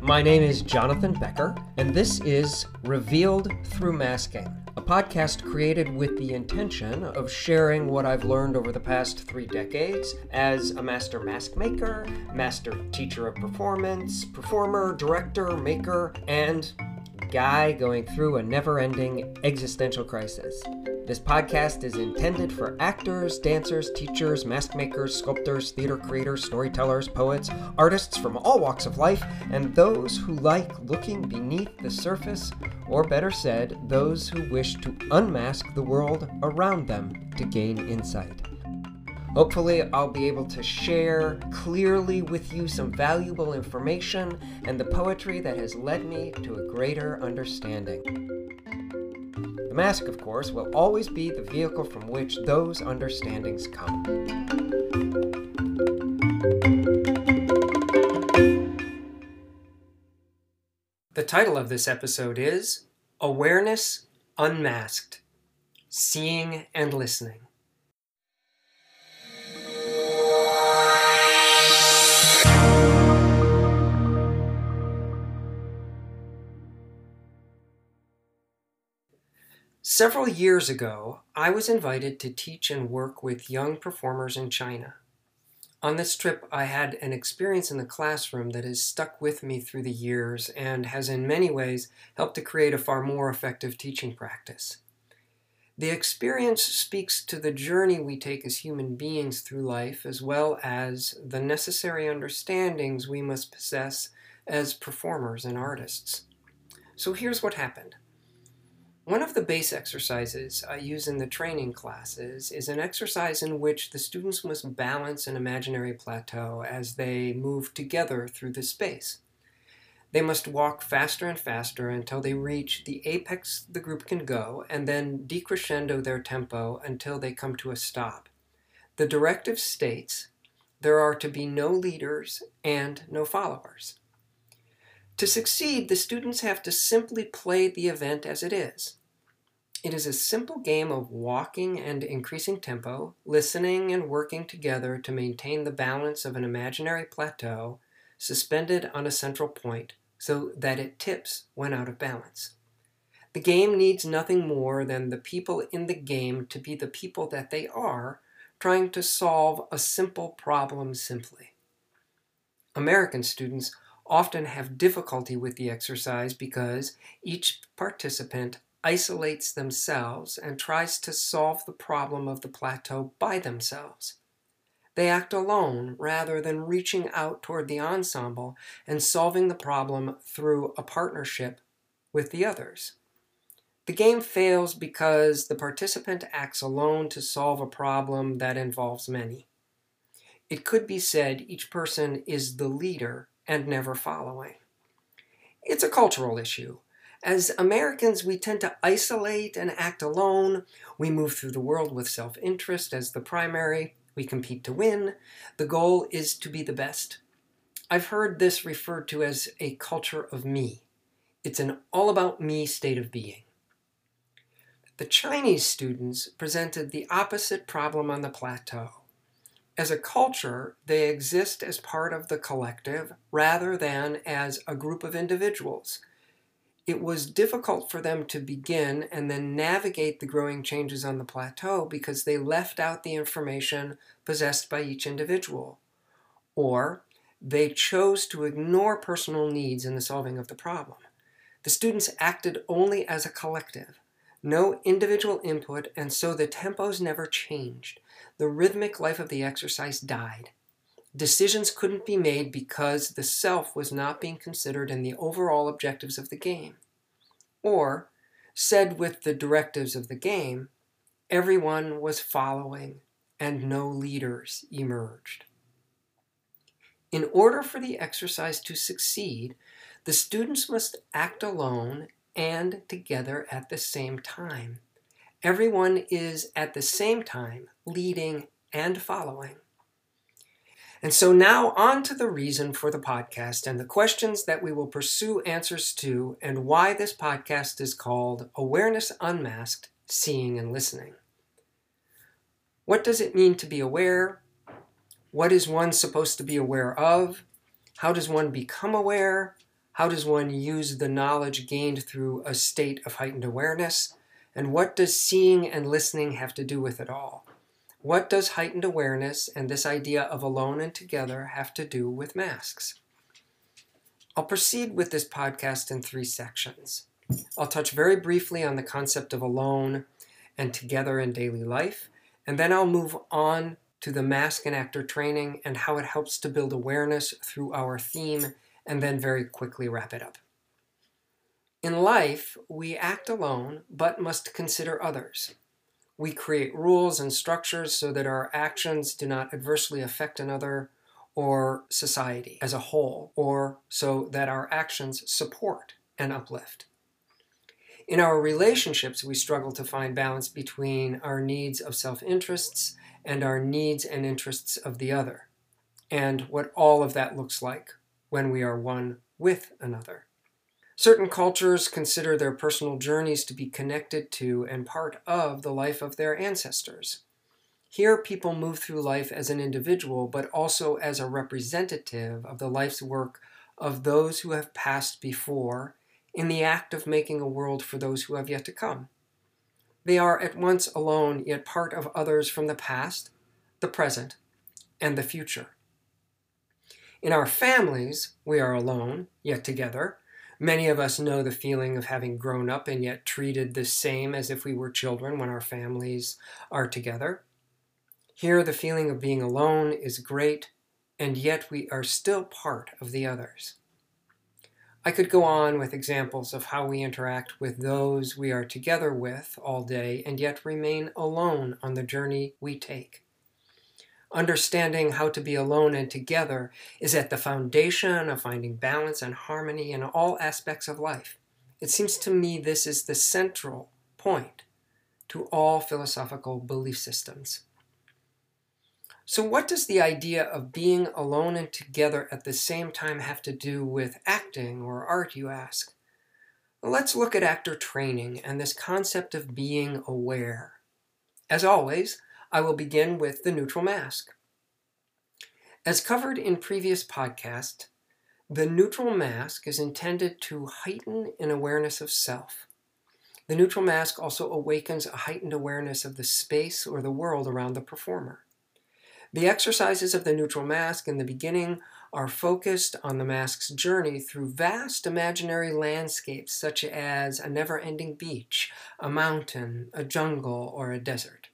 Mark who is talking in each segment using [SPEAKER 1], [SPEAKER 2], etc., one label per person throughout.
[SPEAKER 1] My name is Jonathan Becker, and this is Revealed Through Masking, a podcast created with the intention of sharing what I've learned over the past 3 decades as a master mask maker, master teacher of performance, performer, director, maker, and guy going through a never-ending existential crisis. This podcast is intended for actors, dancers, teachers, mask makers, sculptors, theater creators, storytellers, poets, artists from all walks of life, and those who like looking beneath the surface, or better said, those who wish to unmask the world around them to gain insight. Hopefully, I'll be able to share clearly with you some valuable information and the poetry that has led me to a greater understanding. The mask, of course, will always be the vehicle from which those understandings come. The title of this episode is Awareness Unmasked: Seeing and Listening. Several years ago, I was invited to teach and work with young performers in China. On this trip, I had an experience in the classroom that has stuck with me through the years and has in many ways helped to create a far more effective teaching practice. The experience speaks to the journey we take as human beings through life, as well as the necessary understandings we must possess as performers and artists. So here's what happened. One of the base exercises I use in the training classes is an exercise in which the students must balance an imaginary plateau as they move together through the space. They must walk faster and faster until they reach the apex the group can go, and then decrescendo their tempo until they come to a stop. The directive states there are to be no leaders and no followers. To succeed, the students have to simply play the event as it is. It is a simple game of walking and increasing tempo, listening and working together to maintain the balance of an imaginary plateau suspended on a central point so that it tips when out of balance. The game needs nothing more than the people in the game to be the people that they are, trying to solve a simple problem simply. American students often have difficulty with the exercise because each participant isolates themselves and tries to solve the problem of the plateau by themselves. They act alone rather than reaching out toward the ensemble and solving the problem through a partnership with the others. The game fails because the participant acts alone to solve a problem that involves many. It could be said each person is the leader and never following. It's a cultural issue. As Americans, we tend to isolate and act alone. We move through the world with self-interest as the primary. We compete to win. The goal is to be the best. I've heard this referred to as a culture of me. It's an all-about-me state of being. The Chinese students presented the opposite problem on the plateau. As a culture, they exist as part of the collective rather than as a group of individuals. It was difficult for them to begin and then navigate the growing changes on the plateau because they left out the information possessed by each individual, or they chose to ignore personal needs in the solving of the problem. The students acted only as a collective, no individual input, and so the tempos never changed. The rhythmic life of the exercise died. Decisions couldn't be made because the self was not being considered in the overall objectives of the game. Or, said with the directives of the game, everyone was following and no leaders emerged. In order for the exercise to succeed, the students must act alone and together at the same time. Everyone is at the same time leading and following. And so now on to the reason for the podcast and the questions that we will pursue answers to and why this podcast is called Awareness Unmasked: Seeing and Listening. What does it mean to be aware? What is one supposed to be aware of? How does one become aware? How does one use the knowledge gained through a state of heightened awareness? And what does seeing and listening have to do with it all? What does heightened awareness and this idea of alone and together have to do with masks? I'll proceed with this podcast in 3 sections. I'll touch very briefly on the concept of alone and together in daily life, and then I'll move on to the mask and actor training and how it helps to build awareness through our theme, and then very quickly wrap it up. In life, we act alone, but must consider others. We create rules and structures so that our actions do not adversely affect another or society as a whole, or so that our actions support and uplift. In our relationships, we struggle to find balance between our needs of self-interests and our needs and interests of the other, and what all of that looks like when we are one with another. Certain cultures consider their personal journeys to be connected to and part of the life of their ancestors. Here, people move through life as an individual, but also as a representative of the life's work of those who have passed before, in the act of making a world for those who have yet to come. They are at once alone, yet part of others from the past, the present, and the future. In our families, we are alone, yet together. Many of us know the feeling of having grown up and yet treated the same as if we were children when our families are together. Here, the feeling of being alone is great, and yet we are still part of the others. I could go on with examples of how we interact with those we are together with all day and yet remain alone on the journey we take. Understanding how to be alone and together is at the foundation of finding balance and harmony in all aspects of life. It seems to me this is the central point to all philosophical belief systems. So what does the idea of being alone and together at the same time have to do with acting or art, you ask? Well, let's look at actor training and this concept of being aware. As always, I will begin with the neutral mask. As covered in previous podcasts, the neutral mask is intended to heighten an awareness of self. The neutral mask also awakens a heightened awareness of the space or the world around the performer. The exercises of the neutral mask in the beginning are focused on the mask's journey through vast imaginary landscapes such as a never-ending beach, a mountain, a jungle, or a desert.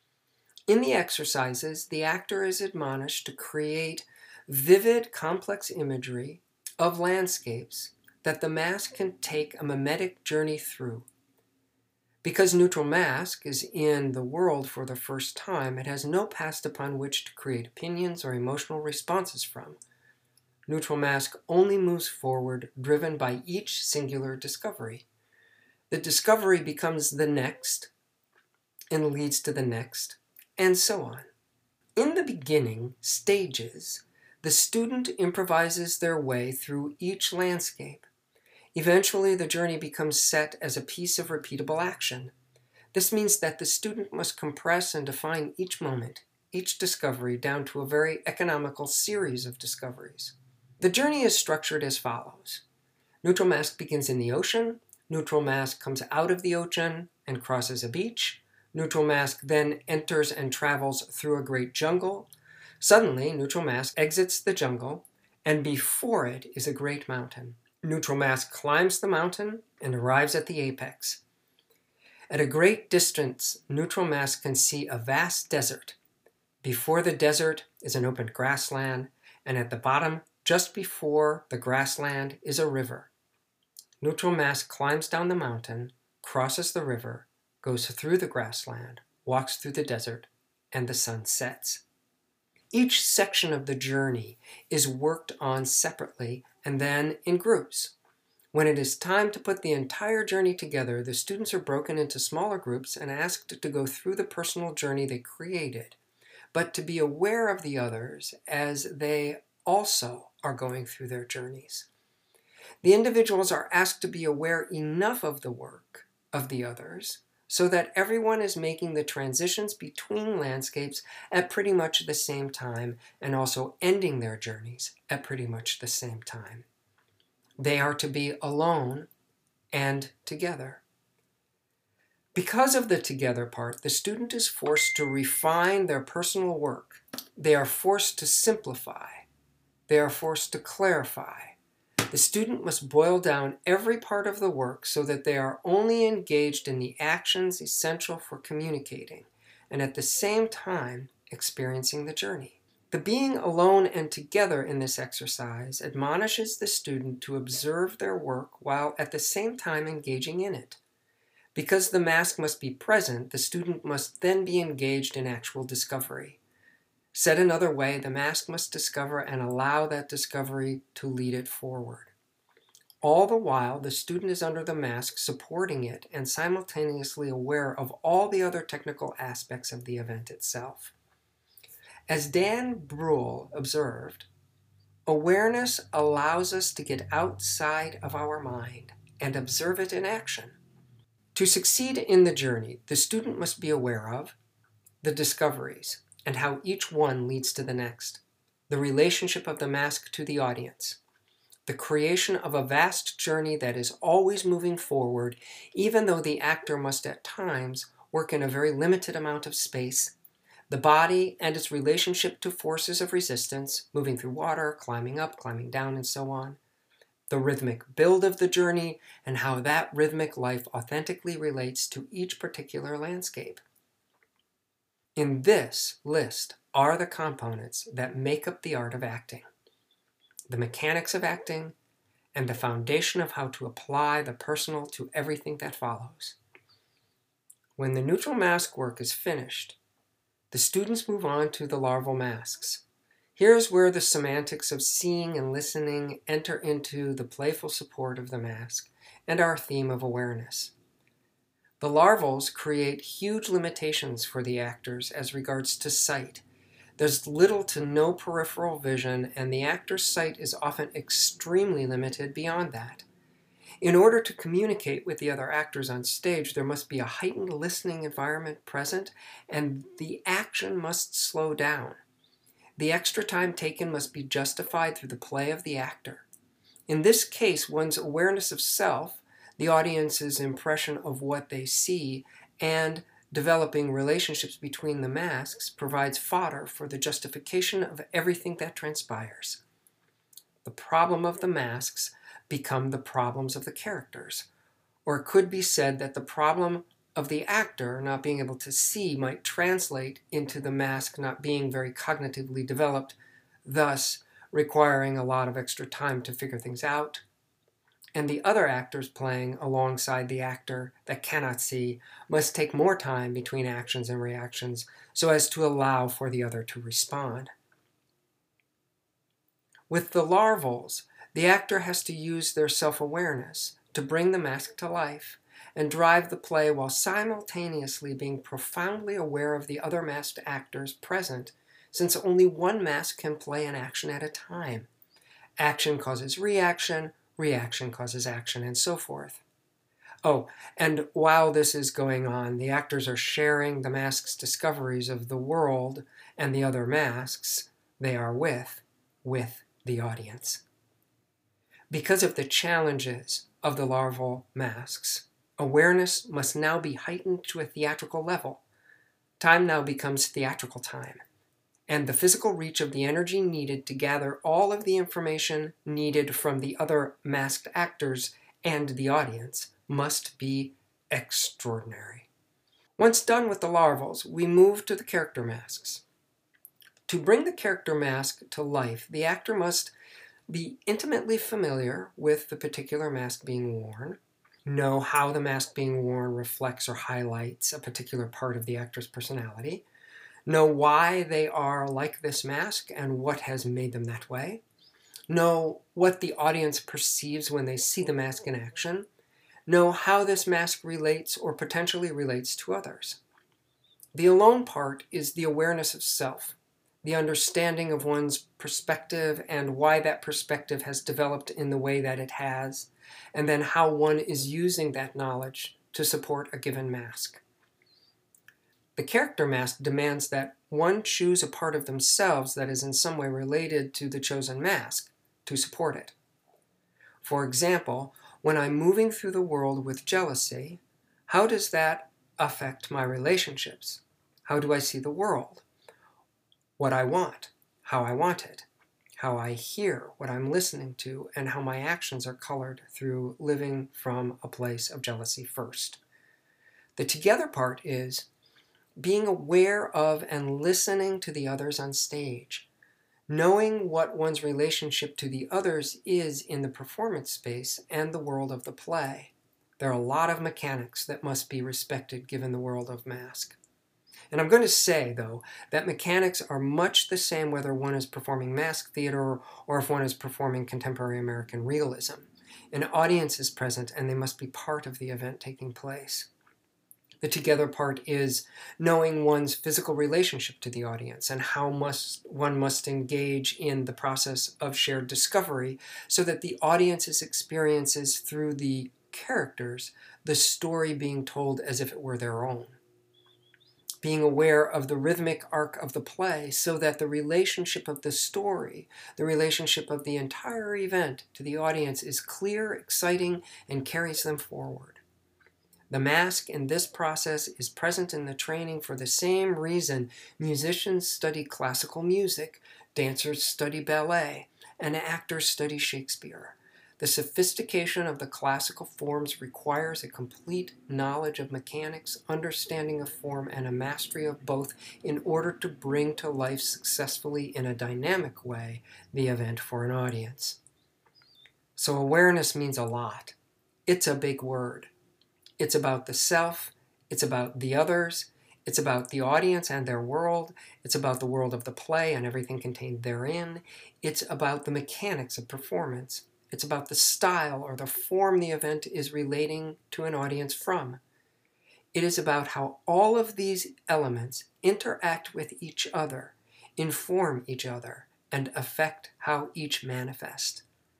[SPEAKER 1] In the exercises, the actor is admonished to create vivid, complex imagery of landscapes that the mask can take a mimetic journey through. Because neutral mask is in the world for the first time, it has no past upon which to create opinions or emotional responses from. Neutral mask only moves forward, driven by each singular discovery. The discovery becomes the next, and leads to the next, and so on. In the beginning stages, the student improvises their way through each landscape. Eventually, the journey becomes set as a piece of repeatable action. This means that the student must compress and define each moment, each discovery, down to a very economical series of discoveries. The journey is structured as follows. Neutral mask begins in the ocean. Neutral mask comes out of the ocean and crosses a beach. Neutral mask then enters and travels through a great jungle. Suddenly, neutral mask exits the jungle, and before it is a great mountain. Neutral mask climbs the mountain and arrives at the apex. At a great distance, neutral mask can see a vast desert. Before the desert is an open grassland, and at the bottom, just before the grassland, is a river. Neutral mask climbs down the mountain, crosses the river, goes through the grassland, walks through the desert, and the sun sets. Each section of the journey is worked on separately and then in groups. When it is time to put the entire journey together, the students are broken into smaller groups and asked to go through the personal journey they created, but to be aware of the others as they also are going through their journeys. The individuals are asked to be aware enough of the work of the others so that everyone is making the transitions between landscapes at pretty much the same time and also ending their journeys at pretty much the same time. They are to be alone and together. Because of the together part, the student is forced to refine their personal work. They are forced to simplify. They are forced to clarify. The student must boil down every part of the work so that they are only engaged in the actions essential for communicating, and at the same time experiencing the journey. The being alone and together in this exercise admonishes the student to observe their work while at the same time engaging in it. Because the mask must be present, the student must then be engaged in actual discovery. Said another way, the mask must discover and allow that discovery to lead it forward. All the while, the student is under the mask, supporting it and simultaneously aware of all the other technical aspects of the event itself. As Dan Bruhl observed, awareness allows us to get outside of our mind and observe it in action. To succeed in the journey, the student must be aware of the discoveries and how each one leads to the next, the relationship of the mask to the audience, the creation of a vast journey that is always moving forward, even though the actor must at times work in a very limited amount of space, the body and its relationship to forces of resistance, moving through water, climbing up, climbing down, and so on, the rhythmic build of the journey, and how that rhythmic life authentically relates to each particular landscape. In this list are the components that make up the art of acting, the mechanics of acting, and the foundation of how to apply the personal to everything that follows. When the neutral mask work is finished, the students move on to the larval masks. Here's where the semantics of seeing and listening enter into the playful support of the mask and our theme of awareness. The larvals create huge limitations for the actors as regards to sight. There's little to no peripheral vision, and the actor's sight is often extremely limited beyond that. In order to communicate with the other actors on stage, there must be a heightened listening environment present, and the action must slow down. The extra time taken must be justified through the play of the actor. In this case, one's awareness of self, the audience's impression of what they see, and developing relationships between the masks provides fodder for the justification of everything that transpires. The problem of the masks become the problems of the characters. Or it could be said that the problem of the actor not being able to see might translate into the mask not being very cognitively developed, thus requiring a lot of extra time to figure things out. And the other actors playing alongside the actor that cannot see must take more time between actions and reactions so as to allow for the other to respond. With the larvals, the actor has to use their self-awareness to bring the mask to life and drive the play while simultaneously being profoundly aware of the other masked actors present, since only one mask can play an action at a time. Action causes reaction, reaction causes action, and so forth. Oh, and while this is going on, the actors are sharing the mask's discoveries of the world and the other masks they are with the audience. Because of the challenges of the larval masks, awareness must now be heightened to a theatrical level. Time now becomes theatrical time, and the physical reach of the energy needed to gather all of the information needed from the other masked actors and the audience must be extraordinary. Once done with the larvals, we move to the character masks. To bring the character mask to life, the actor must be intimately familiar with the particular mask being worn, know how the mask being worn reflects or highlights a particular part of the actor's personality, know why they are like this mask and what has made them that way, know what the audience perceives when they see the mask in action, know how this mask relates or potentially relates to others. The alone part is the awareness of self, the understanding of one's perspective and why that perspective has developed in the way that it has, and then how one is using that knowledge to support a given mask. The character mask demands that one choose a part of themselves that is in some way related to the chosen mask to support it. For example, when I'm moving through the world with jealousy, how does that affect my relationships? How do I see the world? What I want, how I want it, how I hear what I'm listening to, and how my actions are colored through living from a place of jealousy first. The together part is being aware of and listening to the others on stage, knowing what one's relationship to the others is in the performance space and the world of the play. There are a lot of mechanics that must be respected given the world of mask. And I'm going to say, though, that mechanics are much the same whether one is performing mask theater or if one is performing contemporary American realism. An audience is present and they must be part of the event taking place. The together part is knowing one's physical relationship to the audience and how one must engage in the process of shared discovery so that the audience's experiences through the characters, the story being told as if it were their own. Being aware of the rhythmic arc of the play so that the relationship of the story, the relationship of the entire event to the audience is clear, exciting, and carries them forward. The mask in this process is present in the training for the same reason musicians study classical music, dancers study ballet, and actors study Shakespeare. The sophistication of the classical forms requires a complete knowledge of mechanics, understanding of form, and a mastery of both in order to bring to life successfully in a dynamic way the event for an audience. So awareness means a lot. It's a big word. It's about the self, it's about the others, it's about the audience and their world, it's about the world of the play and everything contained therein, it's about the mechanics of performance, it's about the style or the form the event is relating to an audience from. It is about how all of these elements interact with each other, inform each other, and affect how each manifest.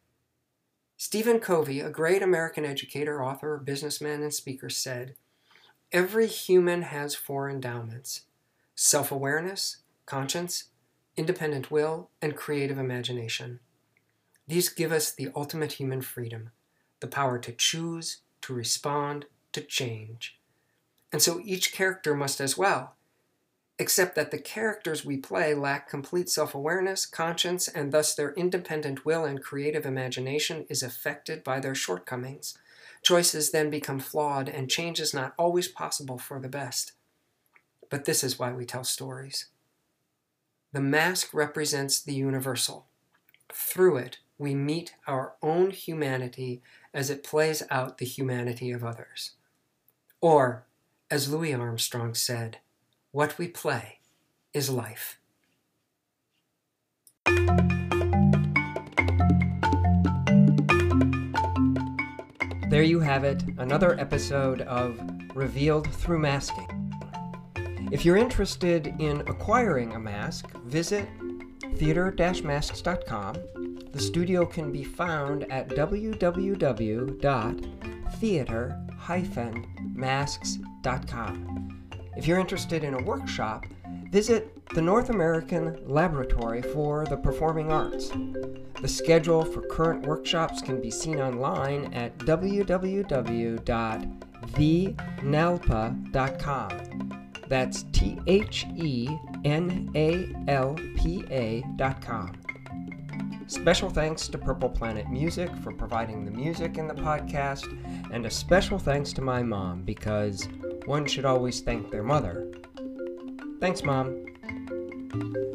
[SPEAKER 1] Stephen Covey, a great American educator, author, businessman, and speaker, said, "Every human has 4 endowments: self-awareness, conscience, independent will, and creative imagination. These give us the ultimate human freedom, the power to choose, to respond, to change. And so each character must as well, except that the characters we play lack complete self-awareness, conscience, and thus their independent will and creative imagination is affected by their shortcomings. Choices then become flawed, and change is not always possible for the best. But this is why we tell stories. The mask represents the universal. Through it, we meet our own humanity as it plays out the humanity of others. Or, as Louis Armstrong said, what we play is life." There you have it, another episode of Revealed Through Masking. If you're interested in acquiring a mask, visit theater-masks.com. The studio can be found at www.theater-masks.com. If you're interested in a workshop, visit the North American Laboratory for the Performing Arts. The schedule for current workshops can be seen online at www.thenalpa.com. That's THENALPA.com. Special thanks to Purple Planet Music for providing the music in the podcast, and a special thanks to my mom, because one should always thank their mother. Thanks, Mom.